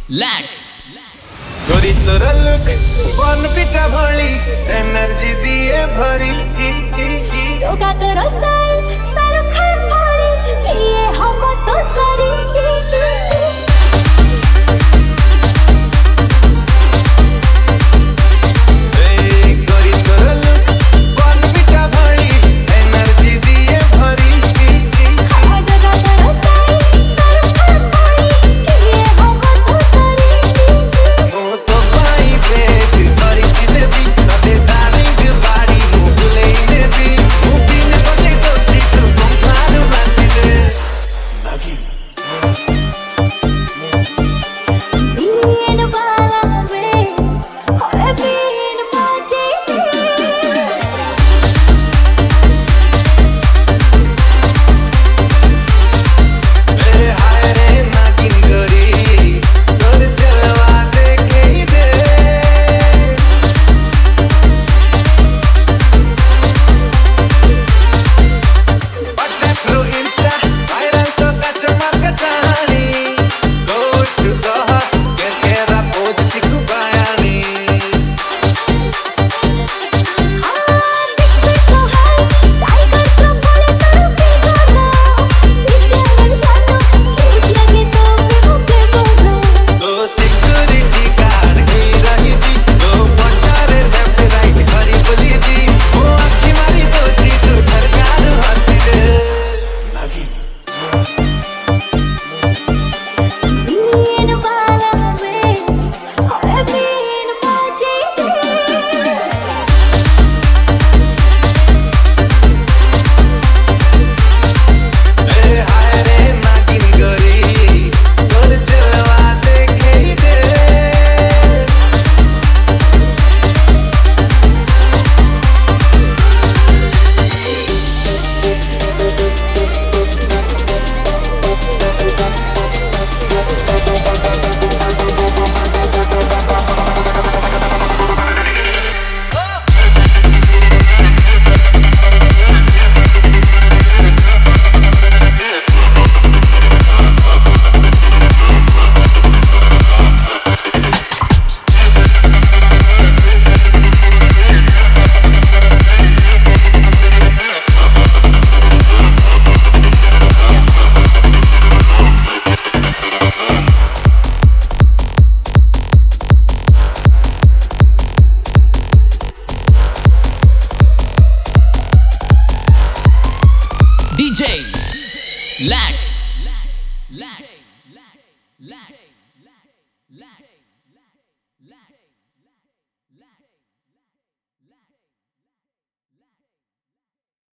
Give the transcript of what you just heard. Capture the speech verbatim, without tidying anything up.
Lax गोरी तोरा look बन पिटा भली एनर्जी दिए भरी रोका तेरा स्टाइल शाहरुख खान वाली ये हम तो सारी गोरी तोरा लुक बन पिटा भली एनर्जी दिए भरी रोका तेरा स्टाइल शाहरुख खान वाली ये हम तो सारी मो तो पाई बेट तोरी चिते भी तबे दारिंग बाड़ी मो भुले ने भी मुठी ने बजे तो चित पंखार नाची दे नगी बीन वाला वे होए बीन माजे ए हाय रे नागिन गोरी तोर चलवा देखे ही दे WhatsApp through Insta viral to catch a market honey go to the heart get get up pose sikhu bayani हाँ सिक्स फीट तो है टाइगर सब बोले तेरे फिगर ना इतने जानो हिट लगे तो भी मुझे बोलो तो security guard ही रही थी तो पचारे left right हरी बोली थी वो आँखी मारी तो चीतू झरकार हंसी दे नगी बीन वाला वे होए बीन माजे ए हाय रे नागिन गोरी तोर चलवा देखे ही दे D J Lax Lax Lax Lax